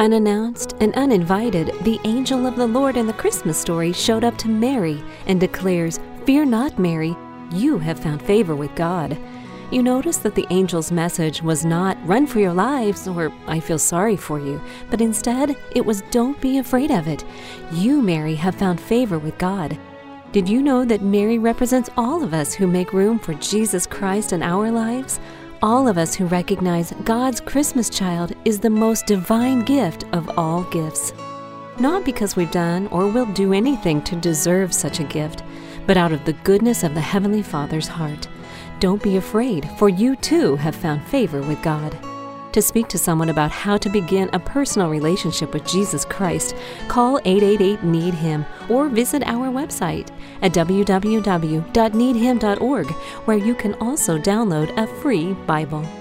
Unannounced and uninvited, the angel of the Lord in the Christmas story showed up to Mary and declares, "Fear not, Mary, you have found favor with God." You notice that the angel's message was not, "Run for your lives," or "I feel sorry for you," but instead it was, "Don't be afraid of it. You, Mary, have found favor with God." Did you know that Mary represents all of us who make room for Jesus Christ in our lives? All of us who recognize God's Christmas child is the most divine gift of all gifts. Not because we've done or will do anything to deserve such a gift, but out of the goodness of the Heavenly Father's heart. Don't be afraid, for you too have found favor with God. To speak to someone about how to begin a personal relationship with Jesus Christ, call 888-NEED-HIM or visit our website at www.needhim.org, where you can also download a free Bible.